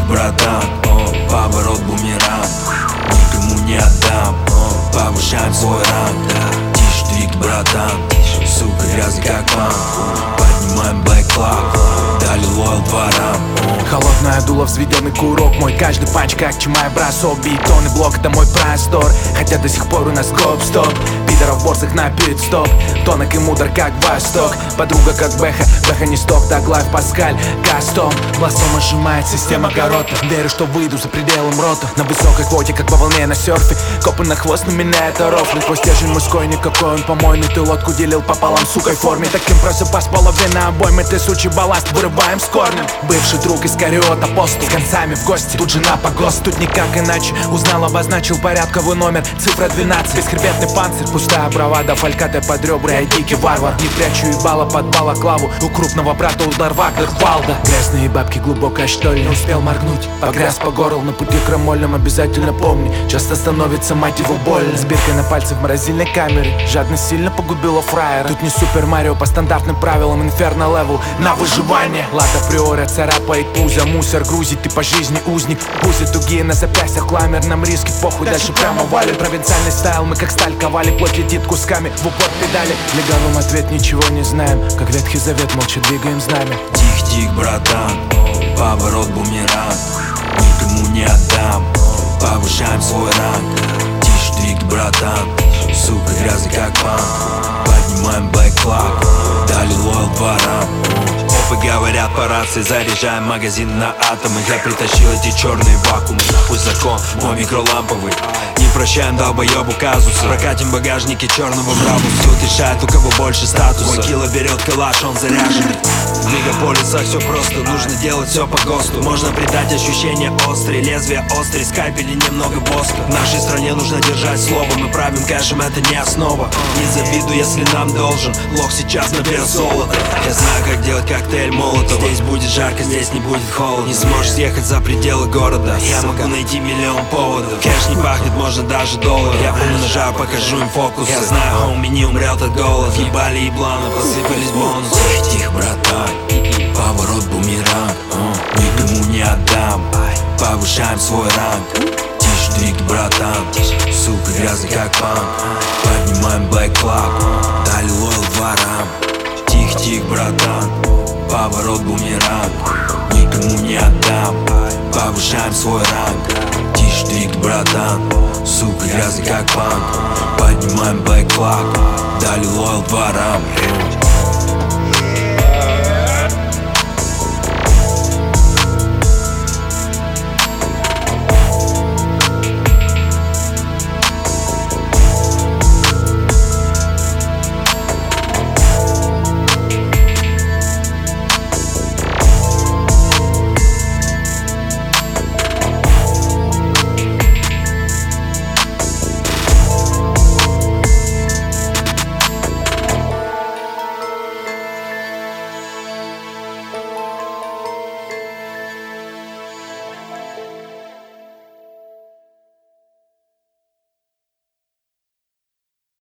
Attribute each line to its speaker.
Speaker 1: братан, поворот бумеранг, никому не отдам, повышаем свой ранг, да. Тише двиг, братан, сука, грязный как банк, поднимаем Black Flag, дали лойл дворам.
Speaker 2: Холодное дуло, взведенный курок мой, каждый панч как чимай бросок. Бетон и блок, это мой простор, хотя до сих пор у нас гоп-стоп. Пидоров борзых на пит-стоп, тонок и мудр как Восток. Подруга как Бэха, Бэха не сток, так лайф Паскаль, кастом. Бластом сжимает система горота, верю, что выйду за пределом рота. На высокой квоте, как по волне на серфе, копы на хвост, на меня это рофли. Твой стержень мужской, никакой он помойный, ты лодку делил пополам, сукой в форме. Таким просыпас половина обоймы, ты сучий балласт, вырываем с корнем. Бывший друг из Кариот, апостол, с концами в гости, тут жена по ГОСТ, тут никак иначе. Узнал, обозначил порядковый номер, цифра 12. Бесхребетный панцирь, пустая бравада, фальката под ребра, я дикий варвар. Не прячу ебало под балаклаву, у крупного брата удар вагнер палда. Грязные бабки, глубокая штоль, не успел моргнуть, погряз по горлу, на пути к крамольным обязательно помни. Часто становится, мать его, больно. С биркой на пальце в морозильной камере, жадность сильно погубила фраера. Тут не Супер Марио, по стандартным правилам, инферно левел на выживание. Лада приора царапает пузо, мусор грузит, ты по жизни узник. Пузы тугие на запястьях, кламер, нам риски, похуй, дальше прямо валим. Провинциальный стайл, мы как сталь ковали, плоть летит кусками в упор педали. Легавым ответ, ничего не знаем, как Ветхий Завет, молча двигаем знамя.
Speaker 1: Тихо-тихо, братан, поворот бумеранг, никому не отдам, повышаем свой ранг. Тише двиг, братан, сука, грязный как банк, поднимаем Black Flag, дали лойл дворам. Опы говорят по рации, заряжаем магазин на атомы. Я притащил эти черные вакуумы, нахуй закон, мой микроламповый. Не прощаем долбоебу казусы, прокатим багажники черного брабуса. Тут решает, у кого больше статуса. Мой кило берет калаш, он заряженный. В мегаполисах все просто, нужно делать все по ГОСТу. Можно придать ощущения острые, лезвия острые, скальпели немного воска. В нашей стране нужно держать слово, мы правим кэшем, это не основа. Не завидуй, если нам должен, лох сейчас наберет золото. Я знаю, как делать коктейль молотова. Здесь будет жарко, здесь не будет холодно. Не сможешь съехать за пределы города, я могу найти миллион поводов. Кэш не пахнет, можно даже доллар. Я умножаю, покажу им фокус. Я знаю, хоуми не умрет от голода. Ебали ебланы, посыпались бонусы. Тихо, братан, поворот бумеранг, никому не отдам, повышаем свой ранг. Тише двиг, братан, сука, грязный как банк, поднимаем Black Flag, дали лойл дворам. Тихо-тихо, братан, поворот бумеранг, никому не отдам, повышаем свой ранг. Тише двиг, братан, сука, грязный как банк, поднимаем Black Flag, дали лойл дворам.